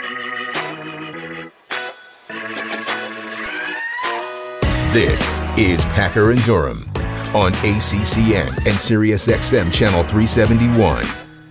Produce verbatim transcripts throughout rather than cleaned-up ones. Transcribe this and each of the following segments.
This is Packer and Durham on A C C N and SiriusXM Channel three seventy-one.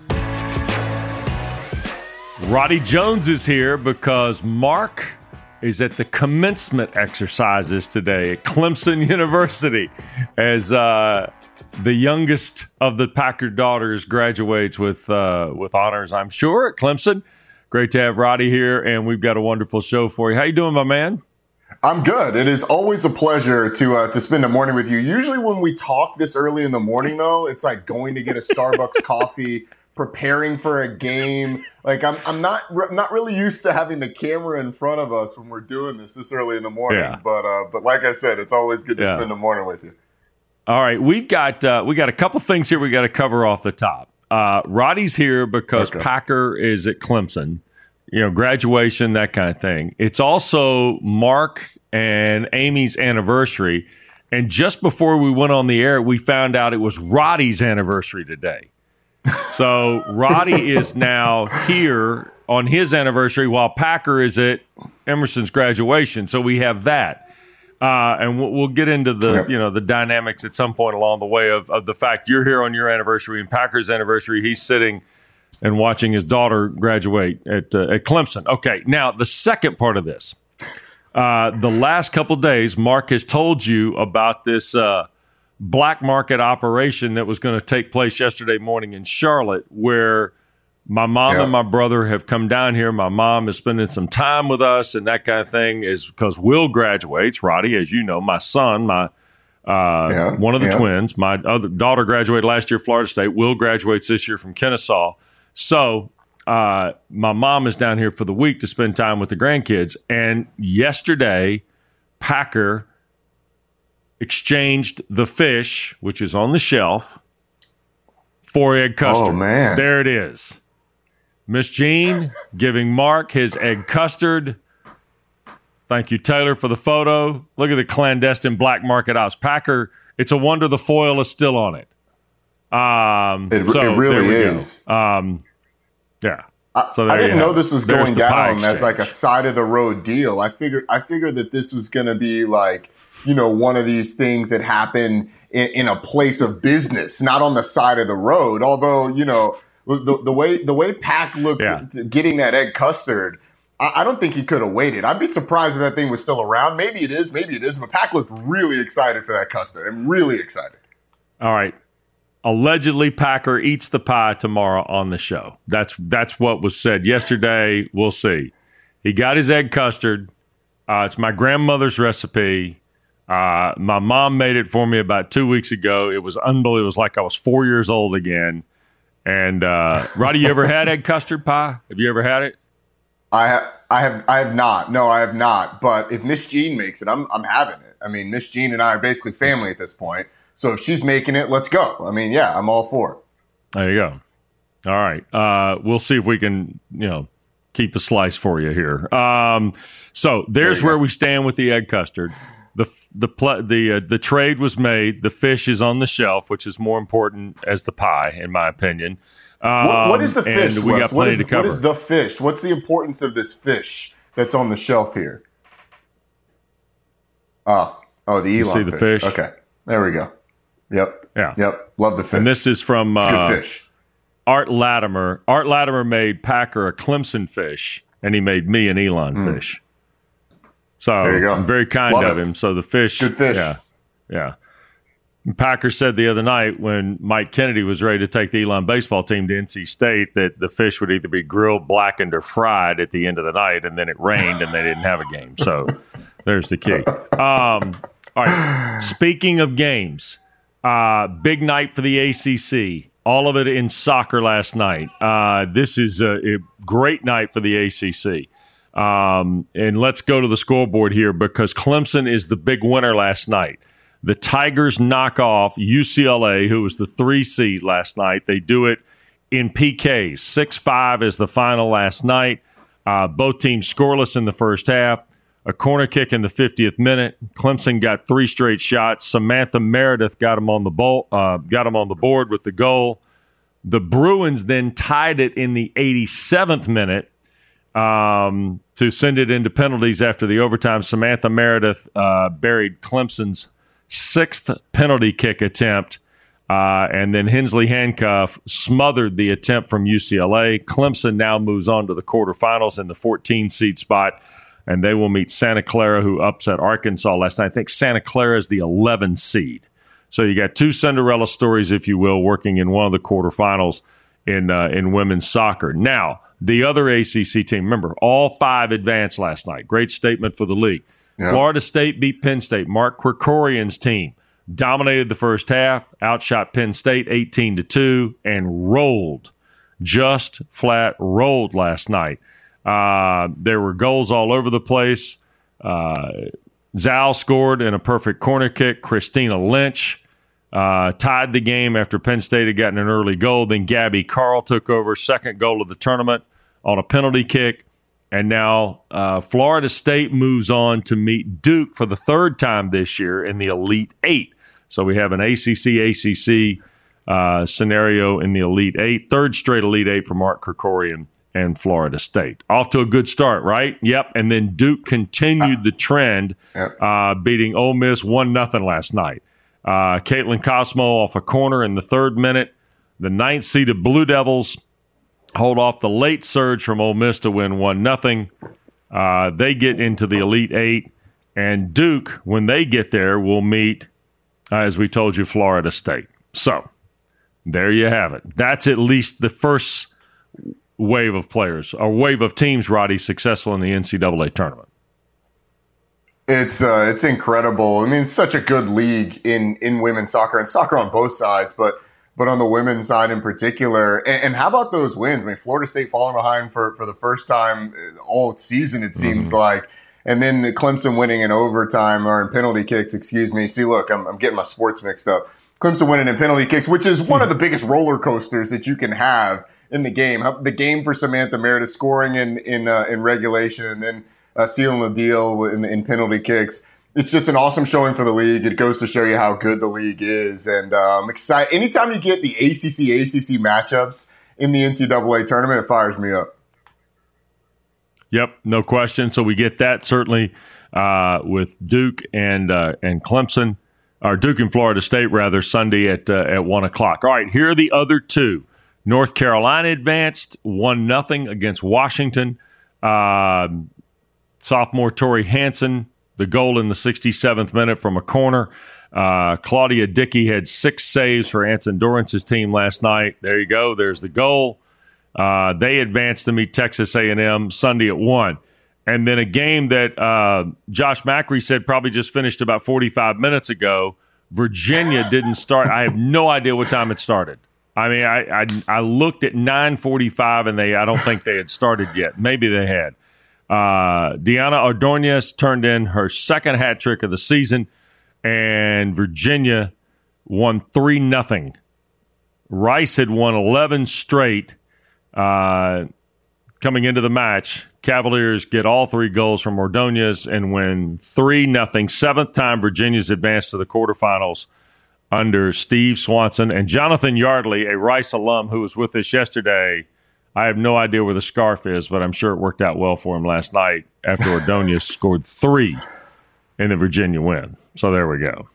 Roddy Jones is here because Mark is at the commencement exercises today at Clemson University as uh, the youngest of the Packer daughters graduates with uh, with honors, I'm sure, at Clemson. Great to have Roddy here, and we've got a wonderful show for you. How you doing, my man? I'm good. It is always a pleasure to uh, to spend a morning with you. Usually when we talk this early in the morning, though, it's like going to get a Starbucks coffee, preparing for a game. Like I'm I'm not I'm not really used to having the camera in front of us when we're doing this this early in the morning. Yeah. But uh, but like I said, it's always good to yeah. spend a morning with you. All right, we've got uh, we got a couple things here we got to cover off the top. Uh, Roddy's here because Okay. Packer is at Clemson. You know, graduation, that kind of thing. It's also Mark and Amy's anniversary. And just before we went on the air, we found out it was Roddy's anniversary today. So Roddy is now here on his anniversary while Packer is at Emerson's graduation. So we have that. Uh, and we'll, we'll get into the, Yep. you know, the dynamics at some point along the way of, of the fact you're here on your anniversary and Packer's anniversary. He's sitting and watching his daughter graduate at uh, at Clemson. Okay, now the second part of this. Uh, the last couple of days, Mark has told you about this uh, black market operation that was going to take place yesterday morning in Charlotte, where my mom Yeah. and my brother have come down here. My mom is spending some time with us and that kind of thing is because Will graduates. Roddy, as you know, my son, my uh, Yeah, one of the yeah. twins, my other daughter graduated last year, Florida State. Will graduates this year from Kennesaw. So uh, my mom is down here for the week to spend time with the grandkids. And yesterday, Packer exchanged the fish, which is on the shelf, for egg custard. Oh, man. There it is. Miss Jean giving Mark his egg custard. Thank you, Taylor, for the photo. Look at the clandestine black market ops. Packer, it's a wonder the foil is still on it. Um, It, so it really there we is. Go. Um, yeah. I, So there I you didn't have know it. this was There's going the pie down as like a exchange. side of the road deal. I figured I figured that this was going to be like, you know, one of these things that happen in, in a place of business, not on the side of the road. Although, you know, the, the way the way Pac looked Yeah. at getting that egg custard, I, I don't think he could have waited. I'd be surprised if that thing was still around. Maybe it is, maybe it is. But Pac looked really excited for that custard. I'm really excited. All right. Allegedly, Packer eats the pie tomorrow on the show. That's that's what was said yesterday. We'll see. He got his egg custard. Uh, it's my grandmother's recipe. Uh, my mom made it for me about two weeks ago. It was unbelievable. It was like I was four years old again. And uh, Roddy, you ever had egg custard pie? Have you ever had it? I have, I have, I have not. No, I have not. But if Miss Jean makes it, I'm, I'm having it. I mean, Miss Jean and I are basically family at this point. So if she's making it, let's go. I mean, yeah, I'm all for it. There you go. All right. Uh, we'll see if we can, you know, keep a slice for you here. Um, so there's There you where go. we stand with the egg custard. The the pl- the uh, the trade was made. The fish is on the shelf, which is more important as the pie, in my opinion. Um, What, what is the fish? And we Wes? got What plenty is, to what cover. is the fish? What's the importance of this fish that's on the shelf here? Oh, oh, the Elon see the fish? Okay, there we go. Yep. Yeah. Yep. Love the fish. And this is from it's uh, good fish. Art Latimer. Art Latimer made Packer a Clemson fish, and he made me an Elon fish. So Hmm. There you go. I'm very kind Love of it. him. So the fish, Good fish. yeah, yeah. And Packer said the other night when Mike Kennedy was ready to take the Elon baseball team to N C State that the fish would either be grilled, blackened, or fried at the end of the night, and then it rained and they didn't have a game. So there's the key. Um, all right. Speaking of games. Uh, big night for the A C C. All of it in soccer last night. Uh, this is a, a great night for the A C C. Um, and let's go to the scoreboard here because Clemson is the big winner last night. The Tigers knock off U C L A, who was the three seed last night. They do it in P Ks. six five is the final last night. Uh, both teams scoreless in the first half. A corner kick in the fiftieth minute. Clemson got three straight shots. Samantha Meredith got him on the ball, uh, got him on the board with the goal. The Bruins then tied it in the eighty-seventh minute. um, to send it into penalties after the overtime. Samantha Meredith uh, buried Clemson's sixth penalty kick attempt, uh, and then Hensley Handcuff smothered the attempt from U C L A. Clemson now moves on to the quarterfinals in the fourteen seed spot, and they will meet Santa Clara, who upset Arkansas last night. I think Santa Clara is the eleven seed. So you got two Cinderella stories, if you will, working in one of the quarterfinals in uh, in women's soccer. Now, the other A C C team, remember, all five advanced last night. Great statement for the league. Yeah. Florida State beat Penn State. Mark Krikorian's team dominated the first half, outshot Penn State eighteen to two, and rolled, just flat rolled last night. Uh, there were goals all over the place. Uh, Zal scored in a perfect corner kick. Christina Lynch uh, tied the game after Penn State had gotten an early goal. Then Gabby Carl took over, second goal of the tournament on a penalty kick. And now uh, Florida State moves on to meet Duke for the third time this year in the Elite Eight. So we have an A C C A C C uh, scenario in the Elite Eight, third straight Elite Eight for Mark Krikorian and Florida State. Off to a good start, right? Yep. And then Duke continued the trend, uh, beating Ole Miss one nothing last night. Uh, Caitlin Cosmo off a corner in the third minute. The ninth seeded Blue Devils hold off the late surge from Ole Miss to win one nothing. Uh, they get into the Elite Eight, and Duke, when they get there, will meet, uh, as we told you, Florida State. So there you have it. That's at least the first wave of players, or wave of teams, Roddy, successful in the N C double A tournament. It's uh, it's incredible. I mean, it's such a good league in, in women's soccer, and soccer on both sides, but but on the women's side in particular. And, and how about those wins? I mean, Florida State falling behind for, for the first time all season, it seems mm-hmm. like. And then the Clemson winning in overtime, or in penalty kicks, excuse me. See, look, I'm, I'm getting my sports mixed up. Clemson winning in penalty kicks, which is one of the biggest roller coasters that you can have in the game. The game for Samantha Meredith, scoring in in uh, in regulation, and then uh, sealing the deal in, in penalty kicks. It's just an awesome showing for the league. It goes to show you how good the league is. And uh, I'm excited. Anytime you get the A C C A C C matchups in the N C double A tournament, it fires me up. Yep, no question. So we get that certainly uh, with Duke and uh, and Clemson, or Duke and Florida State, rather, Sunday at uh, at one o'clock. All right, here are the other two. North Carolina advanced one nothing against Washington. Uh, sophomore Tori Hansen, the goal in the sixty-seventh minute from a corner. Uh, Claudia Dickey had six saves for Anson Dorance's team last night. There you go. There's the goal. Uh, they advanced to meet Texas A and M Sunday at one. And then a game that uh, Josh Macri said probably just finished about forty-five minutes ago. Virginia didn't start. I have no idea what time it started. I mean, I, I I looked at nine forty-five, and they I don't think they had started yet. Maybe they had. Uh, Diana Ordonez turned in her second hat trick of the season, and Virginia won three nothing. Rice had won eleven straight uh, coming into the match. Cavaliers get all three goals from Ordonez and win three nothing. Seventh time Virginia's advanced to the quarterfinals under Steve Swanson. And Jonathan Yardley, a Rice alum who was with us yesterday, I have no idea where the scarf is, but I'm sure it worked out well for him last night after Ordonez scored three in the Virginia win. So there we go.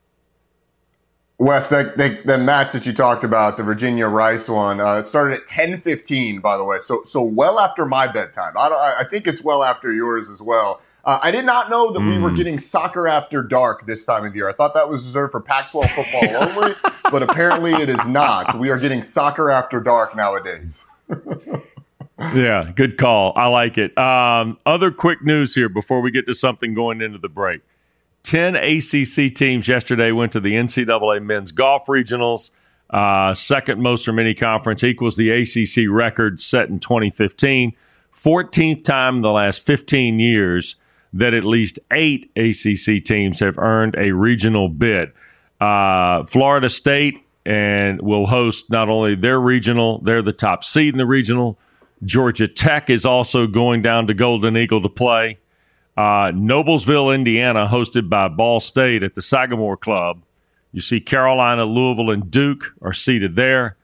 Wes, that, that, that match that you talked about, the Virginia-Rice one, uh, it started at ten fifteen, by the way, so so well after my bedtime. I, don't, I think it's well after yours as well. Uh, I did not know that mm. we were getting soccer after dark this time of year. I thought that was reserved for Pac twelve football only, but apparently it is not. We are getting soccer after dark nowadays. Yeah, good call. I like it. Um, other quick news here before we get to something going into the break. Ten A C C teams yesterday went to the N C double A men's golf regionals. Uh, second most from any conference, equals the A C C record set in twenty fifteen. fourteenth time in the last fifteen years that at least eight A C C teams have earned a regional bid. Uh, Florida State and will host not only their regional, they're the top seed in the regional. Georgia Tech is also going down to Golden Eagle to play. Uh, Noblesville, Indiana, hosted by Ball State at the Sagamore Club. You see Carolina, Louisville, and Duke are seated there.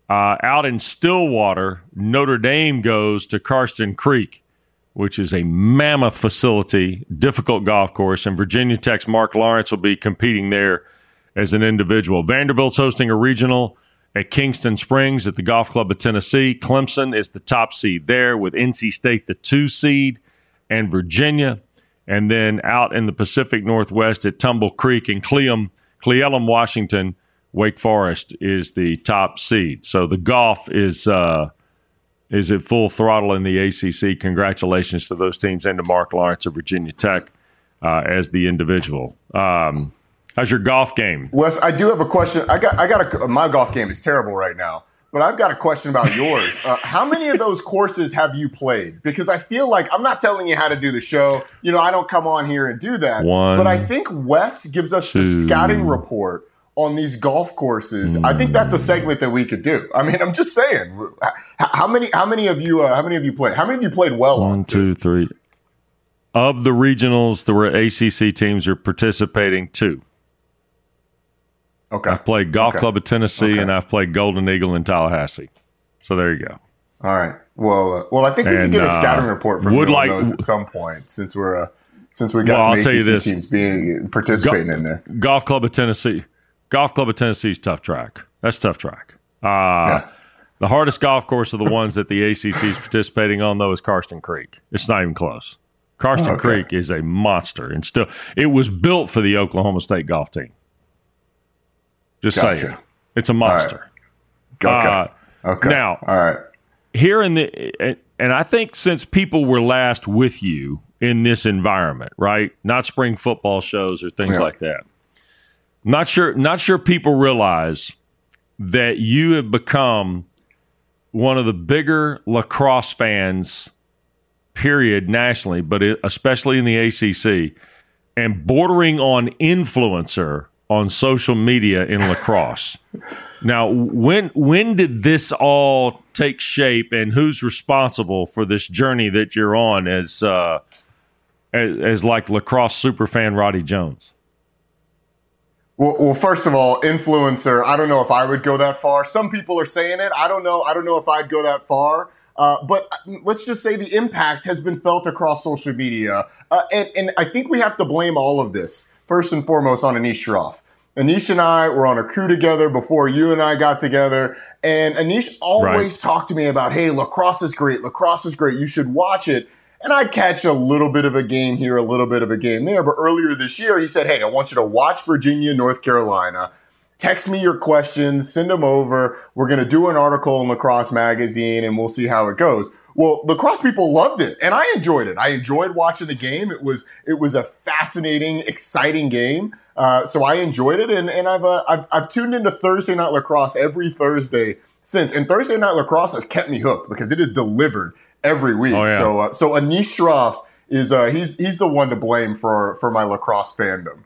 Uh, out in Stillwater, Notre Dame goes to Karsten Creek, which is a mammoth facility, difficult golf course, and Virginia Tech's Mark Lawrence will be competing there as an individual. Vanderbilt's hosting a regional at Kingston Springs at the Golf Club of Tennessee. Clemson is the top seed there, with N C State the two seed and Virginia. And then out in the Pacific Northwest at Tumble Creek in Cleum, Cleellum, Washington, Wake Forest is the top seed. So the golf is uh, is at full throttle in the A C C. Congratulations to those teams and to Mark Lawrence of Virginia Tech uh, as the individual. Um, how's your golf game? Wes, I do have a question. I got, I got a, my golf game is terrible right now, but I've got a question about yours. Uh, how many of those courses have you played? Because I feel like I'm not telling you how to do the show. You know, I don't come on here and do that. One, but I think Wes gives us two, the scouting report on these golf courses. Mm. I think that's a segment that we could do. I mean, I'm just saying. How many? How many of you? Uh, how many of you played? How many of you played well? One, on? two, three. Of the regionals, the A C C teams are participating. Two. Okay. I've played Golf okay. Club of Tennessee, okay. and I've played Golden Eagle in Tallahassee. So there you go. All right. Well, uh, well, I think we and, can get a scouting uh, report from would you like, on those at some point, since we're uh, since we got well, some I'll A tell C you C this. teams being participating Go, in there. Golf Club of Tennessee. Golf Club of Tennessee is tough track. That's tough track. Uh, yeah. The hardest golf course of the ones that the A C C is participating on, though, is Karsten Creek. It's not even close. Karsten okay. Creek is a monster, and still, it was built for the Oklahoma State golf team. Just gotcha. saying, it's a monster. All right. Uh, okay. Now, all right. Here in the, and I think since people were last with you in this environment, right? Not spring football shows or things yeah. like that. Not sure, not sure people realize that you have become one of the bigger lacrosse fans, period, nationally, but especially in the A C C, and bordering on influencer on social media in lacrosse. Now, when when did this all take shape, and who's responsible for this journey that you're on as uh, as, as like lacrosse superfan Roddy Jones? Well, well, first of all, influencer, I don't know if I would go that far. Some people are saying it. I don't know. I don't know if I'd go that far. Uh, but let's just say the impact has been felt across social media. Uh, and, and I think we have to blame all of this, first and foremost, on Anish Shroff. Anish and I were on a crew together before you and I got together. And Anish always right. talked to me about, hey, lacrosse is great. Lacrosse is great. You should watch it. And I'd catch a little bit of a game here, a little bit of a game there. But earlier this year, he said, hey, I want you to watch Virginia, North Carolina. Text me your questions, send them over. We're going to do an article in Lacrosse Magazine, and we'll see how it goes. Well, lacrosse people loved it, and I enjoyed it. I enjoyed watching the game. It was it was a fascinating, exciting game. Uh, so I enjoyed it, and, and I've, uh, I've I've tuned into Thursday Night Lacrosse every Thursday since. And Thursday Night Lacrosse has kept me hooked because it is delivered every week. Oh, yeah. So uh, so Anish Shroff is uh, he's he's the one to blame for for my lacrosse fandom.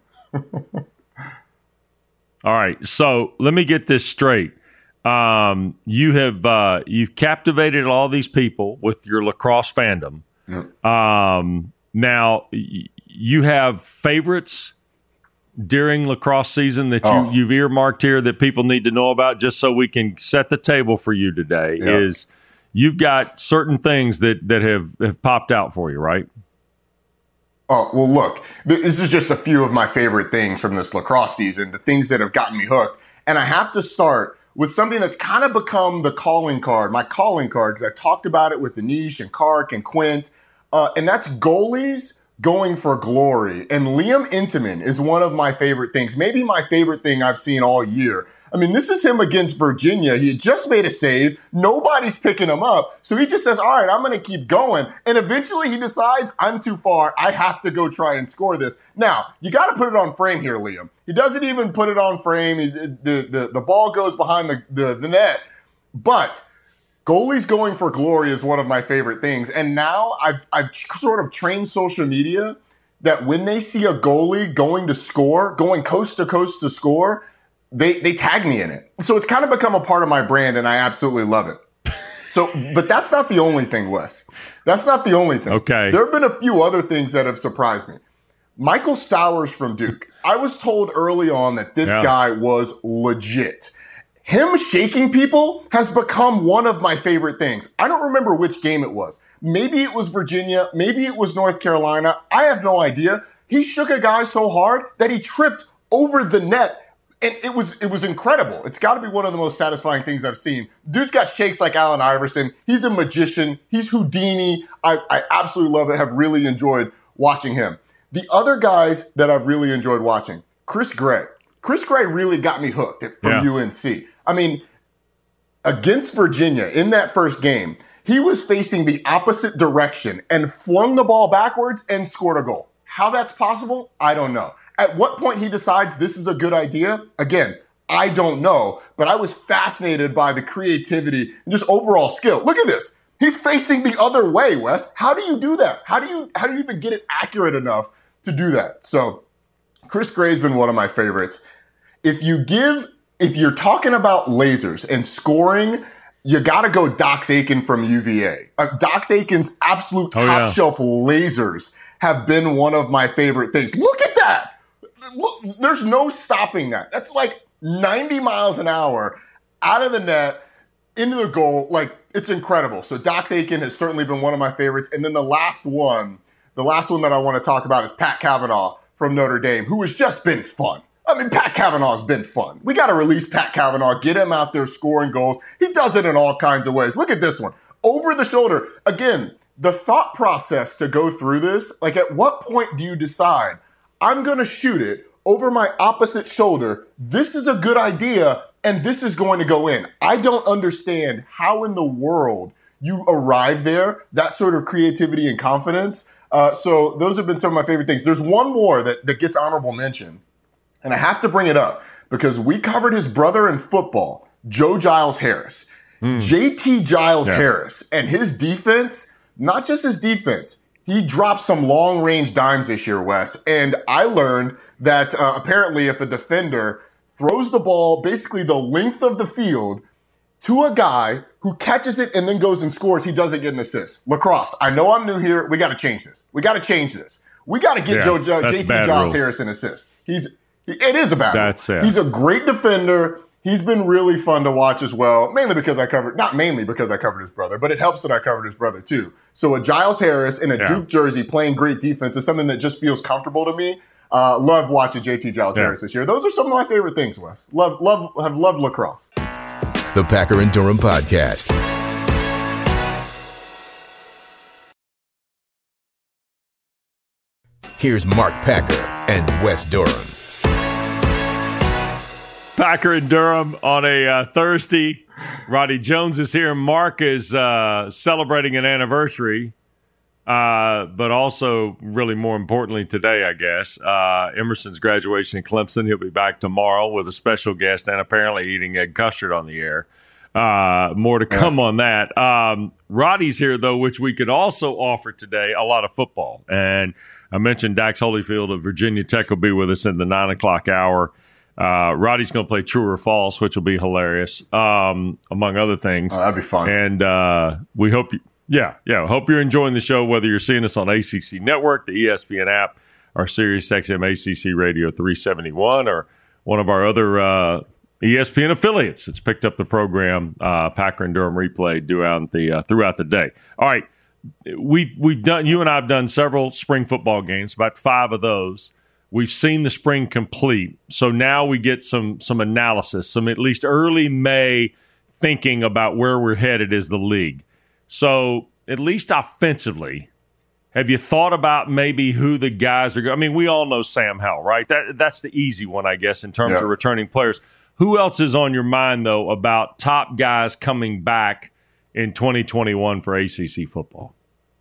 All right, so let me get this straight. Um, you have uh, you've captivated all these people with your lacrosse fandom. Yep. Um, now y- you have favorites during lacrosse season that you, oh. you've earmarked here that people need to know about, just so we can set the table for you today. Yep. Is you've got certain things that that have, have popped out for you, right? Oh, well, look, this is just a few of my favorite things from this lacrosse season, the things that have gotten me hooked. And I have to start with something that's kind of become the calling card, my calling card, because I talked about it with Anish and Kark and Quint, uh, and that's goalies going for glory. And Liam Intamin is one of my favorite things, maybe my favorite thing I've seen all year. I mean, this is him against Virginia. He had just made a save. Nobody's picking him up. So he just says, all right, I'm going to keep going. And eventually he decides, I'm too far. I have to go try and score this. Now, you got to put it on frame here, Liam. He doesn't even put it on frame. He, the, the, the ball goes behind the, the, the net. But goalies going for glory is one of my favorite things. And now I've, I've sort of trained social media that when they see a goalie going to score, going coast to coast to score, They they tag me in it. So it's kind of become a part of my brand, and I absolutely love it. So, but that's not the only thing, Wes. That's not the only thing. Okay. There have been a few other things that have surprised me. Michael Sowers from Duke. I was told early on that this yeah. guy was legit. him shaking people has become one of my favorite things. I don't remember which game it was. Maybe it was Virginia. Maybe it was North Carolina. I have no idea. He shook a guy so hard that he tripped over the net. And it was it was incredible. It's got to be one of the most satisfying things I've seen. Dude's got shakes like Allen Iverson. He's a magician. He's Houdini. I, I absolutely love it. Have really enjoyed watching him. The other guys that I've really enjoyed watching, Chris Gray. Chris Gray really got me hooked from yeah. U N C. I mean, against Virginia in that first game, he was facing the opposite direction and flung the ball backwards and scored a goal. How that's possible, I don't know. At what point he decides this is a good idea, again, I don't know. But I was fascinated by the creativity and just overall skill. Look at this. He's facing the other way, Wes. How do you do that? How do you how do you even get it accurate enough to do that? So Chris Gray's been one of my favorites. If you give, if you're talking about lasers and scoring, you got to go Dox Aitken from U V A. Uh, Dox Aitken's absolute top oh, yeah. shelf lasers have been one of my favorite things. Look at that. Look, there's no stopping that. That's like ninety miles an hour out of the net into the goal. Like, it's incredible. So Dox Aitken has certainly been one of my favorites. And then the last one, the last one that I want to talk about is Pat Cavanaugh from Notre Dame, who has just been fun. I mean, Pat Cavanaugh's been fun. We got to release Pat Cavanaugh, get him out there scoring goals. He does it in all kinds of ways. Look at this one. Over the shoulder. Again, the thought process to go through this, like at what point do you decide, I'm going to shoot it over my opposite shoulder. This is a good idea, and this is going to go in. I don't understand how in the world you arrive there, that sort of creativity and confidence. Uh, so those have been some of my favorite things. There's one more that, that gets honorable mention. And I have to bring it up because we covered his brother in football, Joe Giles Harris. Mm. J T Giles yeah. Harris and his defense, not just his defense, he dropped some long-range dimes this year, Wes. And I learned that uh, apparently if a defender throws the ball basically the length of the field to a guy who catches it and then goes and scores, he doesn't get an assist. Lacrosse, I know I'm new here. We got to change this. We got to change this. We got to get yeah, Joe, uh, J T Giles rule. Harris an assist. He's It is a bad That's it. He's a great defender. He's been really fun to watch as well, mainly because I covered, not mainly because I covered his brother, but it helps that I covered his brother too. So a Giles Harris in a yeah. Duke jersey playing great defense is something that just feels comfortable to me. Uh, love watching J T Giles yeah. Harris this year. Those are some of my favorite things, Wes. Love, love, have loved lacrosse. The Packer and Durham Podcast. Here's Mark Packer and Wes Durham. Packer and Durham on a uh, Thursday. Roddy Jones is here. Mark is uh, celebrating an anniversary, uh, but also, really more importantly today, I guess, uh, Emerson's graduation in Clemson. He'll be back tomorrow with a special guest and apparently eating egg custard on the air. Uh, more to come yeah. on that. Um, Roddy's here, though, which we could also offer today a lot of football. And I mentioned Dax Holyfield of Virginia Tech will be with us in the nine o'clock hour. Uh, Roddy's going to play True or False, which will be hilarious, um, among other things. Oh, that'd be fun. And uh, we hope you, yeah, yeah, hope you're enjoying the show, whether you're seeing us on A C C Network, the E S P N app, or Sirius X M A C C Radio three seventy-one, or one of our other uh, E S P N affiliates. It's picked up the program, uh, Packer and Durham Replay throughout the uh, throughout the day. All right, we've we've done. You and I have done several spring football games, about five of those. We've seen the spring complete, so now we get some some analysis, some at least early May thinking about where we're headed as the league. So at least offensively, have you thought about maybe who the guys are going? I mean, we all know Sam Howell, right? That that's the easy one, I guess, in terms yeah. of returning players. Who else is on your mind, though, about top guys coming back in twenty twenty-one for A C C football?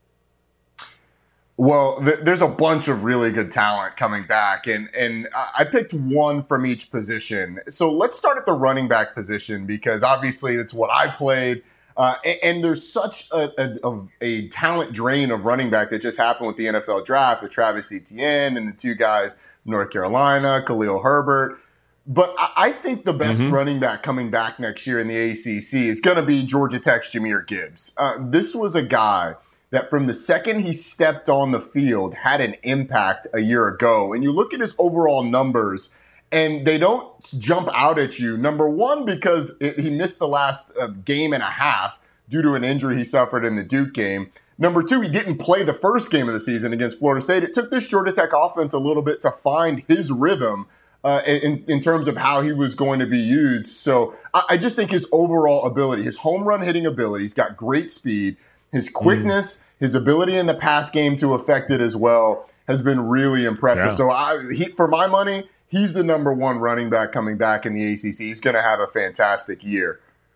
Well, th- there's a bunch of really good talent coming back, and and I picked one from each position. So let's start at the running back position because obviously it's what I played, uh, and, and there's such a, a, a talent drain of running back that just happened with the N F L draft with Travis Etienne and the two guys from North Carolina, Khalil Herbert. But I, I think the best mm-hmm. running back coming back next year in the A C C is going to be Georgia Tech's Jahmyr Gibbs. Uh, this was a guy that from the second he stepped on the field had an impact a year ago. And you look at his overall numbers and they don't jump out at you. Number one, because it, he missed the last uh, game and a half due to an injury he suffered in the Duke game. Number two, he didn't play the first game of the season against Florida State. It took this Georgia Tech offense a little bit to find his rhythm uh, in, in terms of how he was going to be used. So I, I just think his overall ability, his home run hitting ability, he's got great speed. His quickness, mm. his ability in the pass game to affect it as well has been really impressive. Yeah. So I, he, for my money, he's the number one running back coming back in the A C C. He's going to have a fantastic year.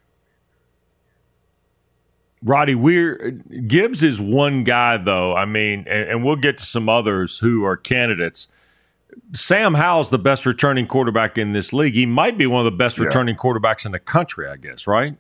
Roddy, we're Gibbs is one guy, though. I mean, and, and we'll get to some others who are candidates. Sam Howell's the best returning quarterback in this league. He might be one of the best yeah. returning quarterbacks in the country, I guess, right?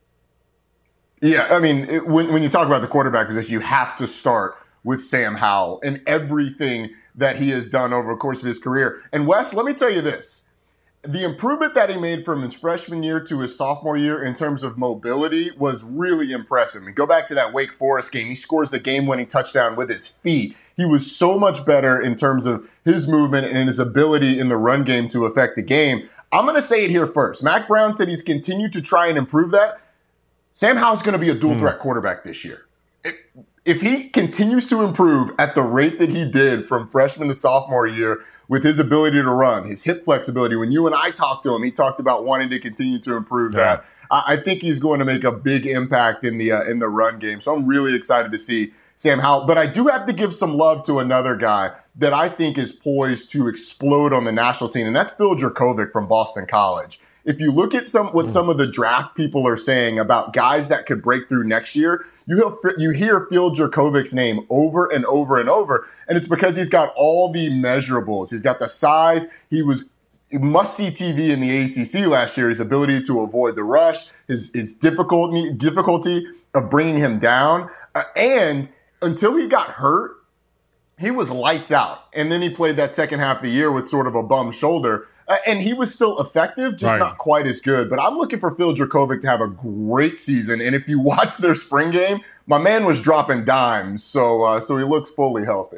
Yeah, I mean, it, when, when you talk about the quarterback position, you have to start with Sam Howell and everything that he has done over the course of his career. And Wes, let me tell you this. The improvement that he made from his freshman year to his sophomore year in terms of mobility was really impressive. I mean, go back to that Wake Forest game. He scores the game-winning touchdown with his feet. He was so much better in terms of his movement and his ability in the run game to affect the game. I'm going to say it here first. Mack Brown said he's continued to try and improve that. Sam Howell's going to be a dual-threat mm. quarterback this year. It, if he continues to improve at the rate that he did from freshman to sophomore year with his ability to run, his hip flexibility, when you and I talked to him, he talked about wanting to continue to improve yeah. that. I, I think he's going to make a big impact in the uh, in the run game. So I'm really excited to see Sam Howell. But I do have to give some love to another guy that I think is poised to explode on the national scene, and that's Phil Jurkovec from Boston College. If you look at some what some of the draft people are saying about guys that could break through next year, you hear, you hear Phil Jurkovec's name over and over and over, and it's because he's got all the measurables. He's got the size. He was must-see T V in the A C C last year. His ability to avoid the rush, his his difficulty difficulty of bringing him down, uh, and until he got hurt, he was lights out. And then he played that second half of the year with sort of a bum shoulder. Uh, and he was still effective, just right. not quite as good. But I'm looking for Phil Jurkovec to have a great season. And if you watch their spring game, my man was dropping dimes. So uh, so he looks fully healthy.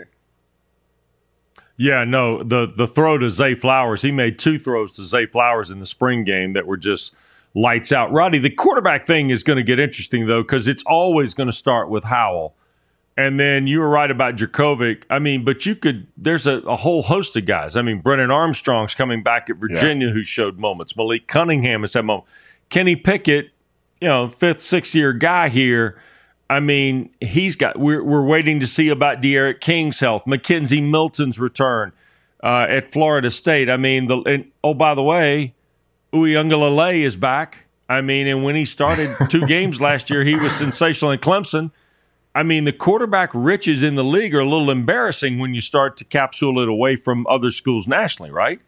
Yeah, no, the, the throw to Zay Flowers, he made two throws to Zay Flowers in the spring game that were just lights out. Roddy, the quarterback thing is going to get interesting, though, because it's always going to start with Howell. And then you were right about Jurkovec. I mean, but you could – there's a, a whole host of guys. I mean, Brennan Armstrong's coming back at Virginia yeah. who showed moments. Malik Cunningham has had moments. Kenny Pickett, you know, fifth, sixth-year guy here. I mean, he's got – we're we're waiting to see about De'Aaron King's health, Mackenzie Milton's return uh, at Florida State. I mean, the and, oh, by the way, Uiagalelei is back. I mean, and when he started two games last year, he was sensational in Clemson. I mean, the quarterback riches in the league are a little embarrassing when you start to capsule it away from other schools nationally, right?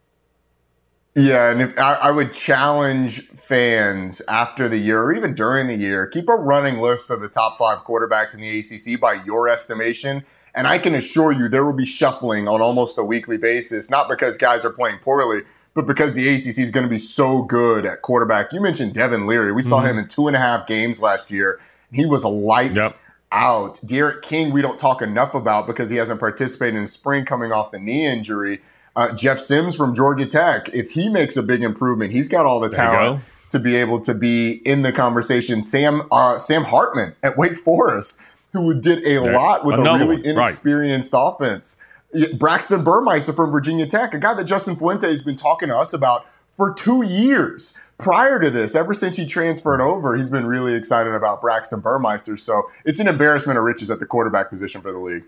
Yeah, and if I, I would challenge fans after the year or even during the year, keep a running list of the top five quarterbacks in the A C C by your estimation. And I can assure you there will be shuffling on almost a weekly basis, not because guys are playing poorly, but because the A C C is going to be so good at quarterback. You mentioned Devin Leary. We saw mm-hmm. him in two and a half games last year. He was a lights yep. out. De'Aaron King, we don't talk enough about because he hasn't participated in the spring coming off the knee injury. Uh, Jeff Sims from Georgia Tech, if he makes a big improvement, he's got all the there talent to be able to be in the conversation. Sam uh, Sam Hartman at Wake Forest, who did a there. lot with Another a really one. inexperienced right. offense. Braxton Burmeister from Virginia Tech, a guy that Justin Fuente has been talking to us about for two years. Prior to this, ever since he transferred over, he's been really excited about Braxton Burmeister. So it's an embarrassment of riches at the quarterback position for the league.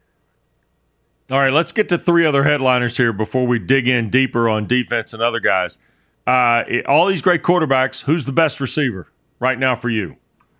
All right, let's get to three other headliners here before we dig in deeper on defense and other guys. Uh, all these great quarterbacks, who's the best receiver right now for you?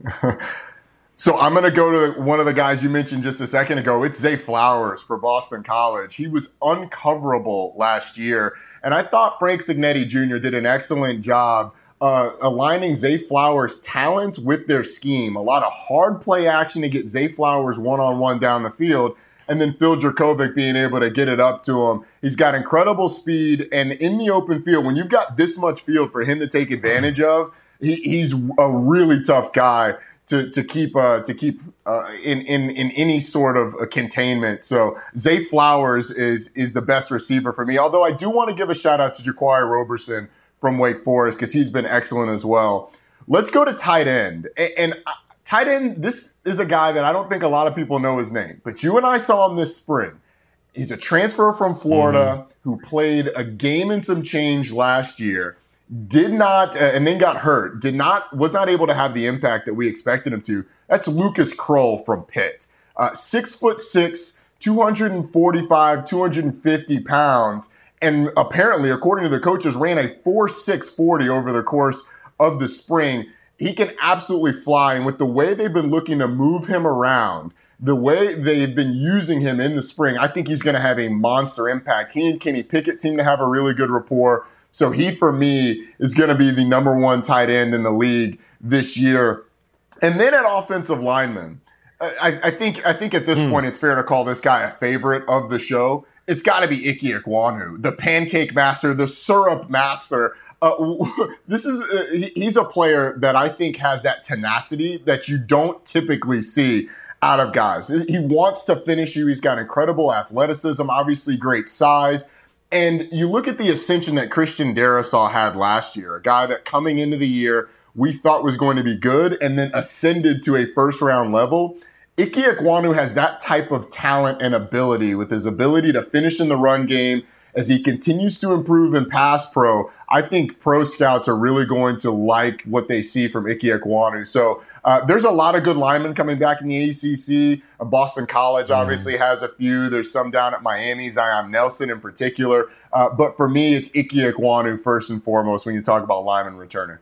So I'm going to go to one of the guys you mentioned just a second ago. It's Zay Flowers for Boston College. He was uncoverable last year. And I thought Frank Cignetti Junior did an excellent job uh, aligning Zay Flowers' talents with their scheme. A lot of hard play action to get Zay Flowers one-on-one down the field. And then Phil Jurkovec being able to get it up to him. He's got incredible speed. And in the open field, when you've got this much field for him to take advantage of, he, he's a really tough guy to to keep uh, to keep uh, in in in any sort of a containment. So Zay Flowers is is the best receiver for me. Although I do want to give a shout out to Jaquari Roberson from Wake Forest because he's been excellent as well. Let's go to tight end. And, and tight end, this is a guy that I don't think a lot of people know his name, but you and I saw him this spring. He's a transfer from Florida mm-hmm. who played a game and some change last year. Did not, uh, and then got hurt, did not, was not able to have the impact that we expected him to. That's Lucas Krull from Pitt. Uh, six foot six, two forty-five, two hundred fifty pounds. And apparently, according to the coaches, ran a four six forty over the course of the spring. He can absolutely fly. And with the way they've been looking to move him around, the way they've been using him in the spring, I think he's going to have a monster impact. He and Kenny Pickett seem to have a really good rapport. So he, for me, is going to be the number one tight end in the league this year. And then at offensive lineman, I, I think I think at this mm. point it's fair to call this guy a favorite of the show. It's got to be Ike Ekwonu, the pancake master, the syrup master. Uh, this is uh, he, he's a player that I think has that tenacity that you don't typically see out of guys. He wants to finish you. He's got incredible athleticism, obviously great size. And you look at the ascension that Christian Darrisaw had last year, a guy that coming into the year we thought was going to be good and then ascended to a first-round level. Ike Ekwonu has that type of talent and ability with his ability to finish in the run game. As he continues to improve in pass pro, I think pro scouts are really going to like what they see from Ike Ekwonu. So uh, there's a lot of good linemen coming back in the A C C. Uh, Boston College obviously mm. has a few. There's some down at Miami, Zion Nelson in particular. Uh, but for me, it's Ike Ekwonu first and foremost when you talk about linemen returning.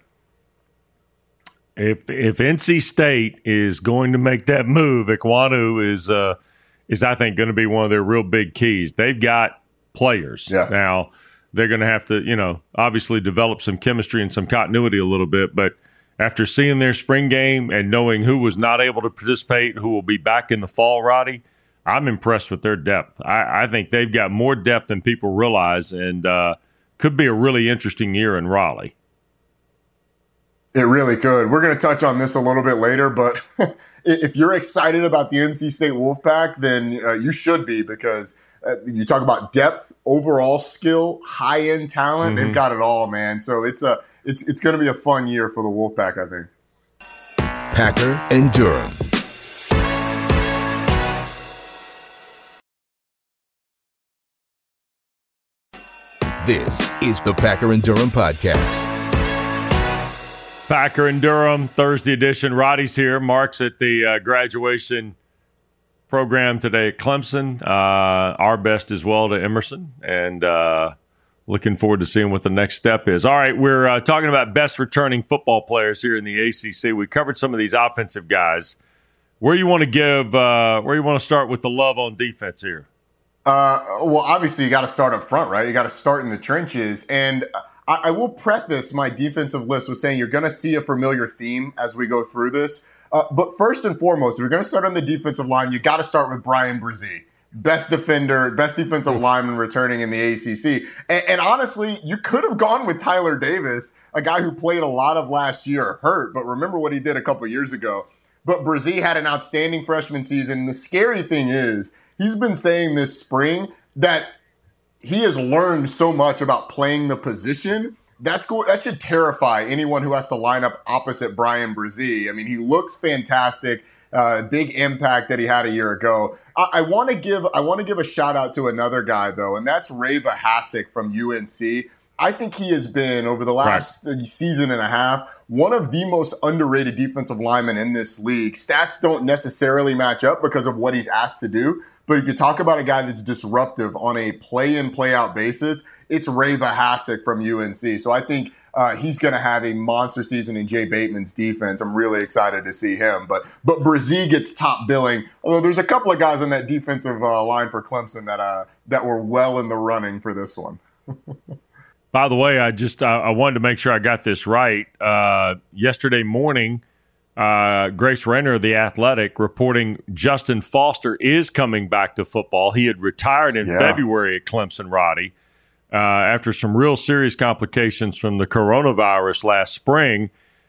If if N C State is going to make that move, Ekwonu is uh, is I think going to be one of their real big keys. They've got players. Yeah. Now, they're going to have to, you know, obviously develop some chemistry and some continuity a little bit. But after seeing their spring game and knowing who was not able to participate, who will be back in the fall, Roddy, I'm impressed with their depth. I, I think they've got more depth than people realize and uh, could be a really interesting year in Raleigh. It really could. We're going to touch on this a little bit later, but if you're excited about the N C State Wolfpack, then uh, you should be because – Uh, you talk about depth, overall skill, high-end talent. Mm-hmm. They've got it all, man. So it's a it's it's going to be a fun year for the Wolfpack, I think. Packer and Durham. This is the Packer and Durham podcast. Packer and Durham, Thursday edition. Roddy's here. Mark's at the uh, graduation program today at Clemson. Uh, our best as well to Emerson, and uh, looking forward to seeing what the next step is. All right, we're uh, talking about best returning football players here in the A C C. We covered some of these offensive guys. Where you want to give? Uh, where you want to start with the love on defense here? Uh, well, obviously you got to start up front, right? You got to start in the trenches, and I, I will preface my defensive list with saying you're going to see a familiar theme as we go through this. Uh, but first and foremost, if you're going to start on the defensive line, you got to start with Bryan Bresee. Best defender, best defensive lineman returning in the A C C. And, and honestly, you could have gone with Tyler Davis, a guy who played a lot of last year hurt, but remember what he did a couple years ago. But Bresee had an outstanding freshman season. The scary thing is, he's been saying this spring that he has learned so much about playing the position. That's go- that should terrify anyone who has to line up opposite Bryan Bresee. I mean, he looks fantastic. Uh, big impact that he had a year ago. I, I want to give I want to give a shout out to another guy though, and that's Reva Hassick from U N C. I think he has been over the last right. season and a half one of the most underrated defensive linemen in this league. Stats don't necessarily match up because of what he's asked to do, but if you talk about a guy that's disruptive on a play-in, play-out basis, it's Reva Hassick from U N C. So I think uh, he's going to have a monster season in Jay Bateman's defense. I'm really excited to see him. But but Bresee gets top billing, although there's a couple of guys on that defensive uh, line for Clemson that uh, that were well in the running for this one. By the way, I just I, I wanted to make sure I got this right. Uh, yesterday morning, uh, Grace Renner of The Athletic reporting Justin Foster is coming back to football. He had retired in yeah. February at Clemson, Roddy, uh, after some real serious complications from the coronavirus last spring.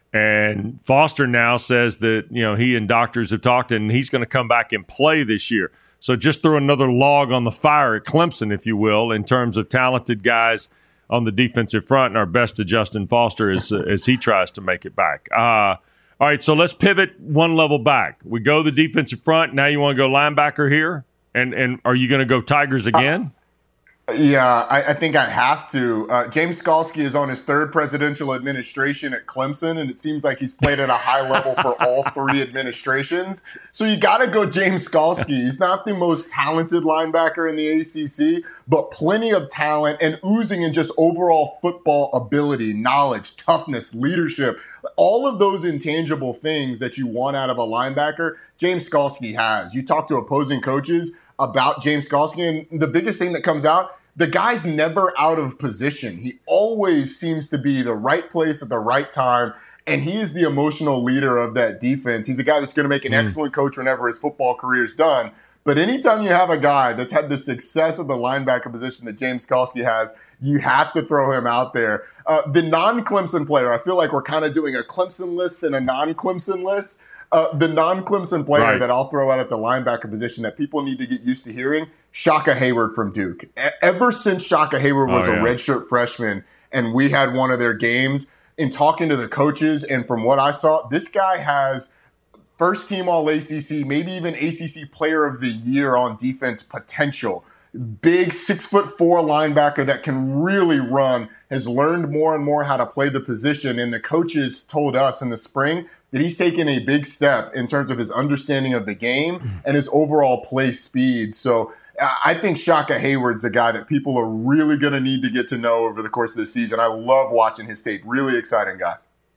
And Foster now says that, you know, he and doctors have talked and he's going to come back and play this year. So just throw another log on the fire at Clemson, if you will, in terms of talented guys on the defensive front, and our best to Justin Foster as, as he tries to make it back. Uh, all right, so let's pivot one level back. We go the defensive front. Now you want to go linebacker here? And, and are you going to go Tigers again? Uh- Yeah, I, I think I have to. Uh, James Skalski is on his third presidential administration at Clemson, and it seems like he's played at a high level for all three administrations. So you got to go James Skalski. He's not the most talented linebacker in the A C C, but plenty of talent and oozing in just overall football ability, knowledge, toughness, leadership. All of those intangible things that you want out of a linebacker, James Skalski has. You talk to opposing coaches about James Skalski, and the biggest thing that comes out, the guy's never out of position. He always seems to be the right place at the right time, and he is the emotional leader of that defense. He's a guy that's going to make an mm. excellent coach whenever his football career is done. But anytime you have a guy that's had the success of the linebacker position that James Skalski has, you have to throw him out there. Uh, the non-Clemson player, I feel like we're kind of doing a Clemson list and a non-Clemson list. Uh, the non-Clemson player right. that I'll throw out at the linebacker position that people need to get used to hearing, Shaka Hayward from Duke. E- ever since Shaka Hayward was oh, yeah. a redshirt freshman and we had one of their games, in talking to the coaches and from what I saw, this guy has first team all A C C, maybe even A C C player of the year on defense potential. Big six foot four linebacker that can really run, has learned more and more how to play the position. And the coaches told us in the spring that he's taken a big step in terms of his understanding of the game and his overall play speed. So I think Shaka Hayward's a guy that people are really going to need to get to know over the course of the season. I love watching his tape. Really exciting guy.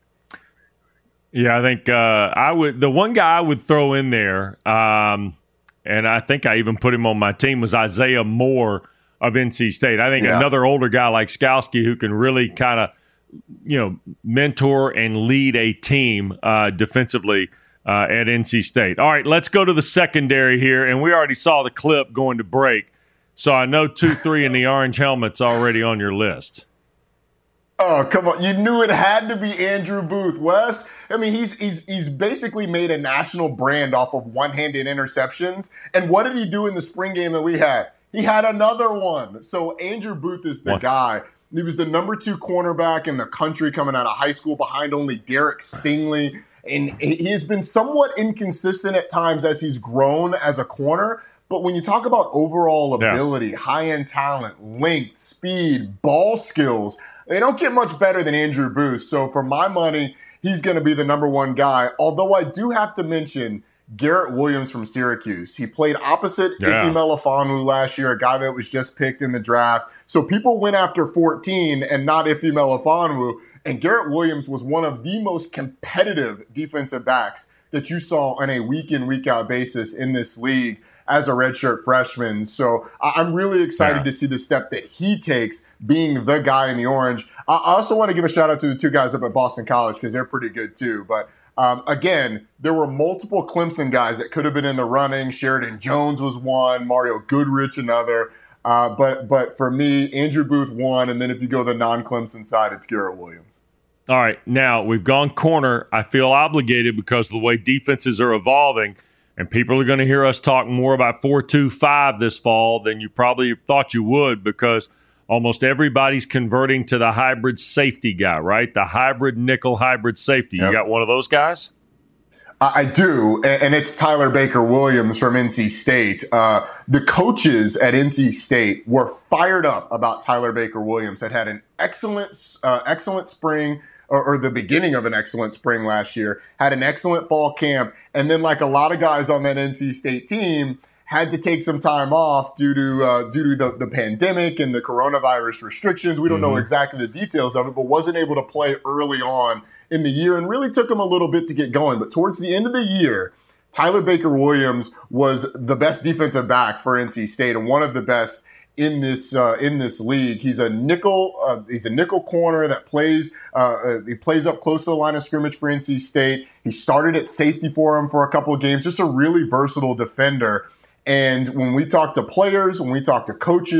Yeah, I think uh, I would. The one guy I would throw in there, um, and I think I even put him on my team, was Isaiah Moore of N C State. I think yeah. another older guy like Skalski who can really kind of, you know, mentor and lead a team uh, defensively uh, at N C State. All right, let's go to the secondary here, and we already saw the clip going to break, so I know two three in the orange helmet's already on your list. Oh, come on. You knew it had to be Andrew Booth, Wes. I mean, he's he's he's basically made a national brand off of one-handed interceptions. And what did he do in the spring game that we had? He had another one. So Andrew Booth is the what? guy. He was the number two cornerback in the country coming out of high school behind only Derek Stingley. And he has been somewhat inconsistent at times as he's grown as a corner. But when you talk about overall ability, yeah. high-end talent, length, speed, ball skills, they don't get much better than Andrew Booth. So for my money, he's going to be the number one guy. Although I do have to mention Garrett Williams from Syracuse. He played opposite yeah. Ife Melifonwu last year, a guy that was just picked in the draft. So people went after fourteen and not Ife Melifonwu. And Garrett Williams was one of the most competitive defensive backs that you saw on a week-in, week-out basis in this league as a redshirt freshman. So I'm really excited yeah. to see the step that he takes being the guy in the orange. I also want to give a shout out to the two guys up at Boston College because they're pretty good too. But um, again, there were multiple Clemson guys that could have been in the running. Sheridan Jones was one, Mario Goodrich another. Uh, but but for me, Andrew Booth won. And then if you go the non-Clemson side, it's Garrett Williams. All right. Now, we've gone corner. I feel obligated because of the way defenses are evolving. And people are going to hear us talk more about four two five this fall than you probably thought you would because almost everybody's converting to the hybrid safety guy, right? The hybrid nickel hybrid safety. Yep. You got one of those guys? I do, and it's Tyler Baker-Williams from N C State. Uh, the coaches at N C State were fired up about Tyler Baker-Williams. Had had an excellent, uh, excellent spring, or, or the beginning of an excellent spring last year. Had an excellent fall camp, and then, like a lot of guys on that N C State team, had to take some time off due to uh, due to the, the pandemic and the coronavirus restrictions. We don't mm-hmm. know exactly the details of it, but wasn't able to play early on in the year and really took him a little bit to get going. But towards the end of the year, Tyler Baker-Williams was the best defensive back for N C State and one of the best in this uh, in this league. He's a nickel. Uh, he's a nickel corner that plays. Uh, he plays up close to the line of scrimmage for N C State. He started at safety for him for a couple of games. Just a really versatile defender. And when we talk to players, when we talk to coaches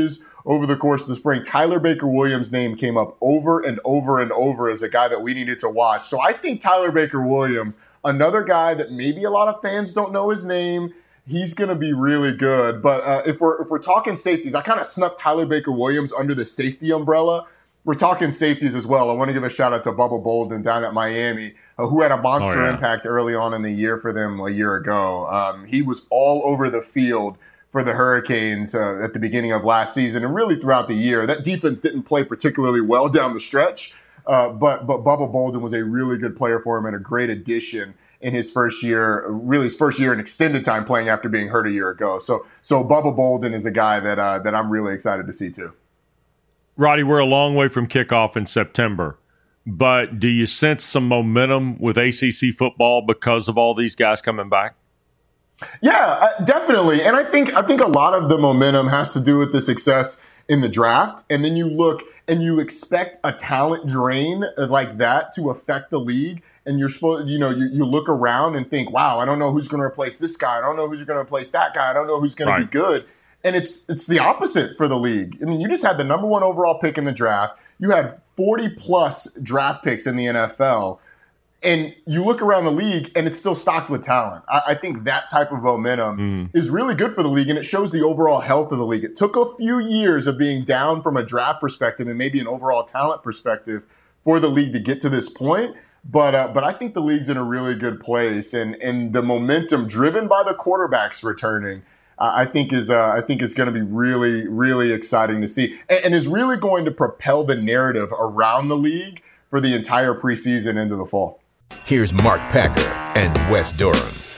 over the course of the spring. Tyler Baker-Williams' name came up over and over and over as a guy that we needed to watch. So I think Tyler Baker-Williams, another guy that maybe a lot of fans don't know his name, he's going to be really good. But uh, if we're if we're talking safeties, I kind of snuck Tyler Baker-Williams under the safety umbrella. We're talking safeties as well. I want to give a shout out to Bubba Bolden down at Miami, uh, who had a monster oh, yeah. impact early on in the year for them a year ago. Um, he was all over the field for the Hurricanes uh, at the beginning of last season and really throughout the year. That defense didn't play particularly well down the stretch, uh, but but Bubba Bolden was a really good player for him and a great addition in his first year, really his first year in extended time playing after being hurt a year ago. So so Bubba Bolden is a guy that uh, that I'm really excited to see too. Roddy, we're a long way from kickoff in September, but do you sense some momentum with A C C football because of all these guys coming back? Yeah, uh, definitely. And I think I think a lot of the momentum has to do with the success in the draft. And then you look and you expect a talent drain like that to affect the league. And you're supposed, you know, you, you look around and think, wow, I don't know who's going to replace this guy. I don't know who's going to replace that guy. I don't know who's going right. to be good. And it's it's the opposite for the league. I mean, you just had the number one overall pick in the draft. You had forty plus draft picks in the N F L. And you look around the league, and it's still stocked with talent. I, I think that type of momentum mm. is really good for the league, and it shows the overall health of the league. It took a few years of being down from a draft perspective and maybe an overall talent perspective for the league to get to this point. But uh, but I think the league's in a really good place, and and the momentum driven by the quarterbacks returning, uh, I think is uh, I think is going to be really really exciting to see, and, and is really going to propel the narrative around the league for the entire preseason into the fall. Here's Mark Packer and Wes Durham.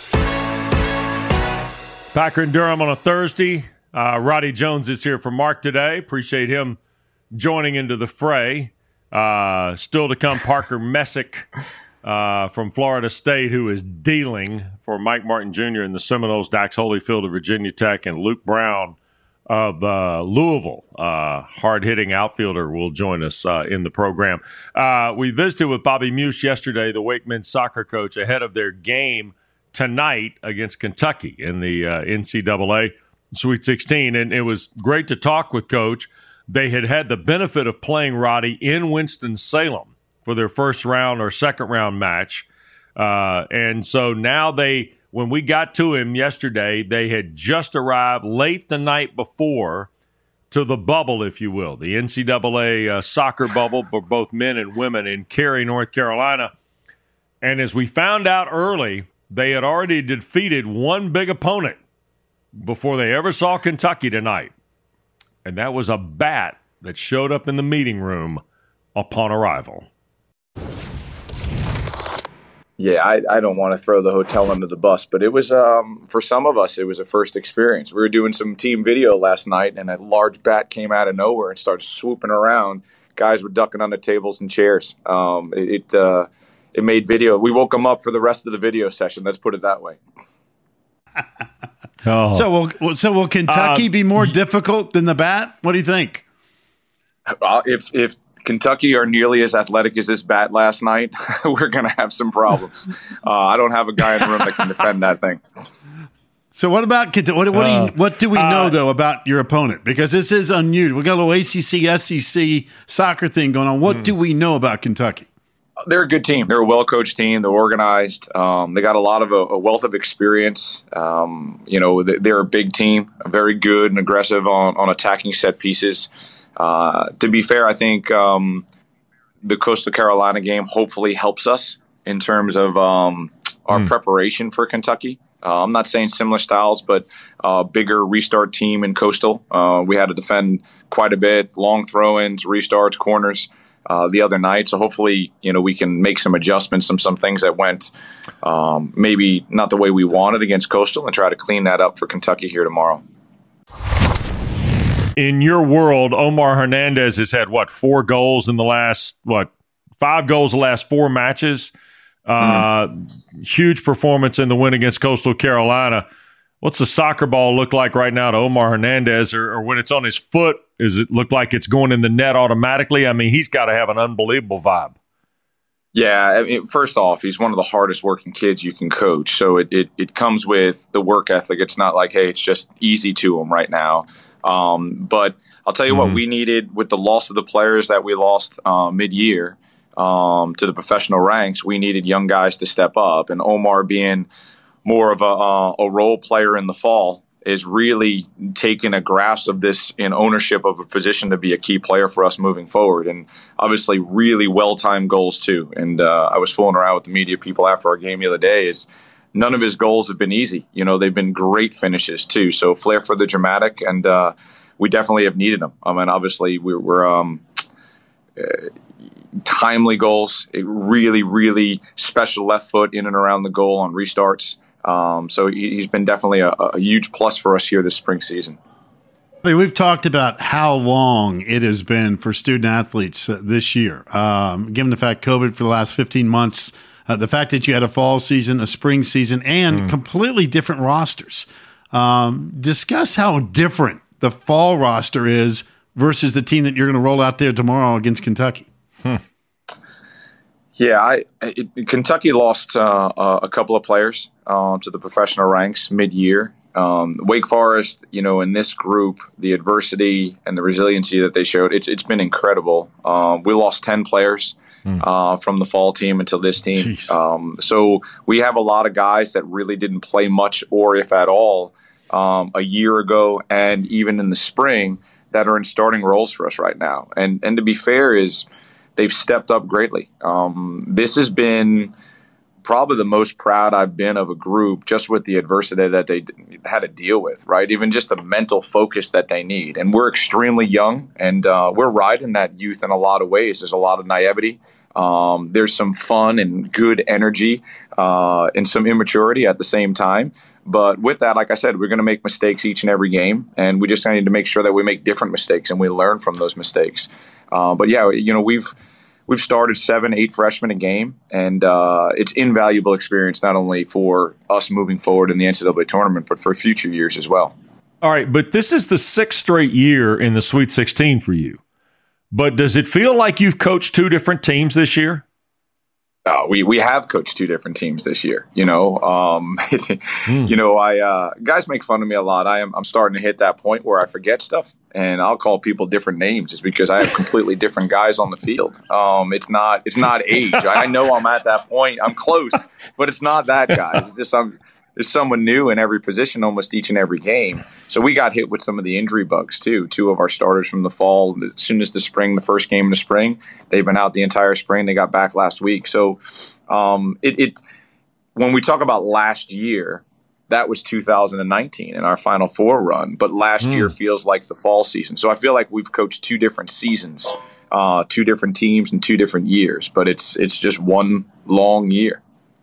Packer and Durham on a Thursday. Uh, Roddy Jones is here for Mark today. Appreciate him joining into the fray. Uh, still to come, Parker Messick uh, from Florida State, who is dealing for Mike Martin Junior and the Seminoles, Dax Holyfield of Virginia Tech, and Luke Brown of uh, Louisville. Uh, hard-hitting outfielder will join us uh, in the program. Uh, we visited with Bobby Mush yesterday, the Wake men's soccer coach, ahead of their game tonight against Kentucky in the uh, N C double A Sweet sixteen, and it was great to talk with Coach. They had had the benefit of playing Roddy in Winston-Salem for their first round or second round match. Uh, and so now they, when we got to him yesterday, they had just arrived late the night before to the bubble, if you will, the N C double A uh, soccer bubble for both men and women in Cary, North Carolina. And as we found out early, they had already defeated one big opponent before they ever saw Kentucky tonight. And that was a bat that showed up in the meeting room upon arrival. Yeah, I, I don't want to throw the hotel under the bus, but it was, um, for some of us, it was a first experience. We were doing some team video last night, and a large bat came out of nowhere and started swooping around. Guys were ducking under tables and chairs. Um, it it, uh, it made video. We woke them up for the rest of the video session. Let's put it that way. Oh. So will so will Kentucky um, be more difficult than the bat? What do you think? Uh, if if Kentucky are nearly as athletic as this bat last night, we're going to have some problems. Uh, I don't have a guy in the room that can defend that thing. So what about Kentucky? What, what, uh, do, you, what do we know, uh, though, about your opponent? Because this is unusual. We got a little A C C, S E C soccer thing going on. What hmm. do we know about Kentucky? They're a good team. They're a well-coached team. They're organized. Um, they got a lot of a, a wealth of experience. Um, you know, they're a big team, very good and aggressive on, on attacking set pieces. Uh, to be fair, I think um, the Coastal Carolina game hopefully helps us in terms of um, our mm. preparation for Kentucky. Uh, I'm not saying similar styles, but a uh, bigger restart team in Coastal. Uh, we had to defend quite a bit, long throw-ins, restarts, corners. Uh, the other night. So hopefully, you know, we can make some adjustments, some some things that went um, maybe not the way we wanted against Coastal, and try to clean that up for Kentucky here tomorrow. In your world, Omar Hernandez has had, what, four goals in the last, what, five goals the last four matches? Uh, mm-hmm. Huge performance in the win against Coastal Carolina. What's the soccer ball look like right now to Omar Hernandez, or, or when it's on his foot, does it look like it's going in the net automatically? I mean, he's got to have an unbelievable vibe. Yeah, I mean, first off, he's one of the hardest working kids you can coach. So it, it, it comes with the work ethic. It's not like, hey, it's just easy to him right now. Um, but I'll tell you mm-hmm. what, we needed, with the loss of the players that we lost uh, mid-year um, to the professional ranks, we needed young guys to step up. And Omar, being more of a, uh, a role player in the fall, is really taking a grasp of this in ownership of a position to be a key player for us moving forward. And obviously really well-timed goals too. And uh, I was fooling around with the media people after our game the other day. Is none of his goals have been easy. You know, they've been great finishes too. So flair for the dramatic, and uh, we definitely have needed them. I mean, obviously we're, we're um, uh, timely goals, a really, really special left foot in and around the goal on restarts. Um, so he's been definitely a, a huge plus for us here this spring season. I mean, we've talked about how long it has been for student athletes uh, this year, um, given the fact COVID for the last fifteen months, uh, the fact that you had a fall season, a spring season, and mm. completely different rosters. Um, discuss how different the fall roster is versus the team that you're going to roll out there tomorrow against Kentucky. Hmm. Yeah, I, it, Kentucky lost uh, a couple of players um, to the professional ranks mid-year. Um, Wake Forest, you know, in this group, the adversity and the resiliency that they showed, it's it's been incredible. Um, we lost ten players mm. uh, from the fall team until this team. Um, so we have a lot of guys that really didn't play much, or if at all, um, a year ago, and even in the spring, that are in starting roles for us right now. And and to be fair, is they've stepped up greatly. Um, this has been probably the most proud I've been of a group, just with the adversity that they had to deal with, right? Even just the mental focus that they need. And we're extremely young, and uh, we're riding that youth in a lot of ways. There's a lot of naivety. Um, there's some fun and good energy uh, and some immaturity at the same time. But with that, like I said, we're going to make mistakes each and every game, and we just need to make sure that we make different mistakes and we learn from those mistakes. Uh, but yeah, you know, we've we've started seven, eight freshmen a game, and uh, it's invaluable experience not only for us moving forward in the N C double A tournament, but for future years as well. All right, but this is the sixth straight year in the Sweet sixteen for you. But does it feel like you've coached two different teams this year? Uh, we we have coached two different teams this year. You know, um, mm. you know, I uh, guys make fun of me a lot. I am I'm starting to hit that point where I forget stuff, and I'll call people different names just because I have completely different guys on the field. Um, it's not it's not age. I know I'm at that point. I'm close, but it's not that, guys. It's just I'm. There's someone new in every position almost each and every game. So we got hit with some of the injury bugs too. Two of our starters from the fall, as soon as the spring, the first game in the spring, they've been out the entire spring. They got back last week. So um, it, it when we talk about last year, that was two thousand nineteen in our Final Four run. But last mm. year feels like the fall season. So I feel like we've coached two different seasons, uh, two different teams in two different years. But it's it's just one long year.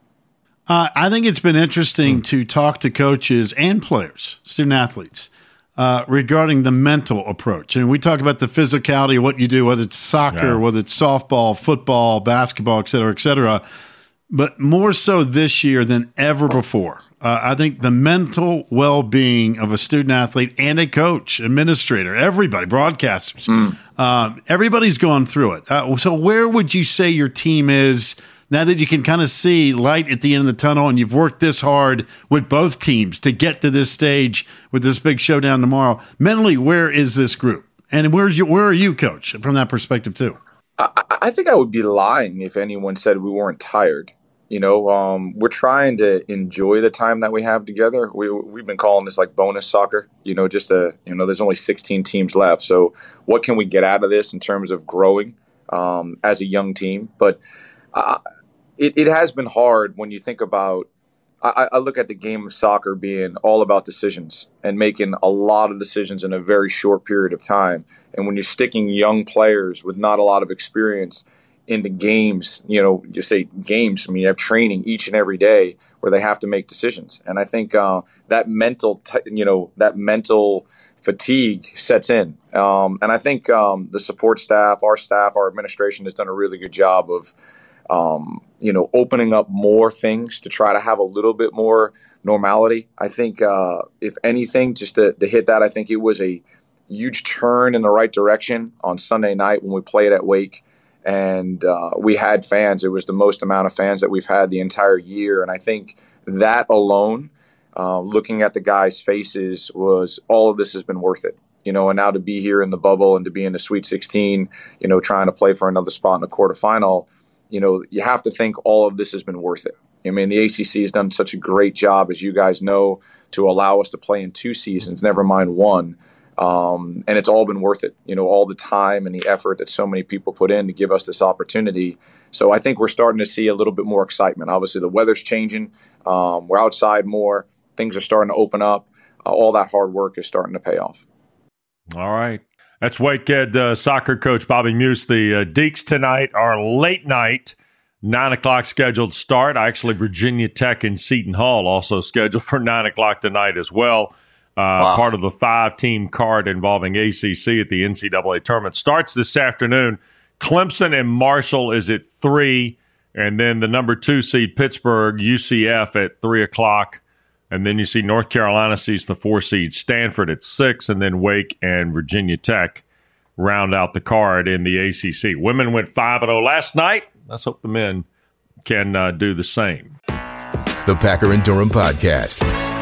Uh, I think it's been interesting mm. to talk to coaches and players, student athletes, uh, regarding the mental approach. And we talk about the physicality of what you do, whether it's soccer, yeah. whether it's softball, football, basketball, et cetera, et cetera. But more so this year than ever before. Uh, I think the mental well-being of a student athlete and a coach, administrator, everybody, broadcasters, mm. um, everybody's gone through it. Uh, so where would you say your team is now that you can kind of see light at the end of the tunnel, and you've worked this hard with both teams to get to this stage with this big showdown tomorrow? Mentally, where is this group? And where's you, where are you, Coach, from that perspective too? I, I think I would be lying if anyone said we weren't tired. You know, um, we're trying to enjoy the time that we have together. We, we've been calling this like bonus soccer, you know, just a, you know, there's only sixteen teams left. So what can we get out of this in terms of growing um, as a young team? But uh, it, it has been hard when you think about, I, I look at the game of soccer being all about decisions and making a lot of decisions in a very short period of time. And when you're sticking young players with not a lot of experience into games, you know, you say games, I mean, you have training each and every day where they have to make decisions. And I think uh, that mental, t- you know, that mental fatigue sets in. Um, and I think um, the support staff, our staff, our administration has done a really good job of, um, you know, opening up more things to try to have a little bit more normality. I think, uh, if anything, just to, to hit that, I think it was a huge turn in the right direction on Sunday night when we played at Wake. And uh, we had fans. It was the most amount of fans that we've had the entire year. And I think that alone, uh, looking at the guys' faces, was all of this has been worth it. you know, and now to be here in the bubble and to be in the Sweet sixteen, you know, trying to play for another spot in the quarterfinal, you know, you have to think all of this has been worth it. I mean, the A C C has done such a great job, as you guys know, to allow us to play in two seasons, never mind one. Um, and it's all been worth it, you know, all the time and the effort that so many people put in to give us this opportunity. So I think we're starting to see a little bit more excitement. Obviously, the weather's changing. Um, we're outside more. Things are starting to open up. Uh, all that hard work is starting to pay off. All right. That's Wake Ed uh, soccer coach Bobby Muse. The uh, Deacs tonight are late night, nine o'clock scheduled start. Actually, Virginia Tech and Seton Hall also scheduled for nine o'clock tonight as well. Uh, wow. Part of the five-team card involving A C C at the N C double A tournament starts this afternoon. Clemson and Marshall is at three, and then the number two seed Pittsburgh, U C F at three o'clock. And then you see North Carolina sees the four seed Stanford at six, and then Wake and Virginia Tech round out the card in the A C C. Women went five and oh last night. Let's hope the men can uh, do the same. The Packer and Durham Podcast.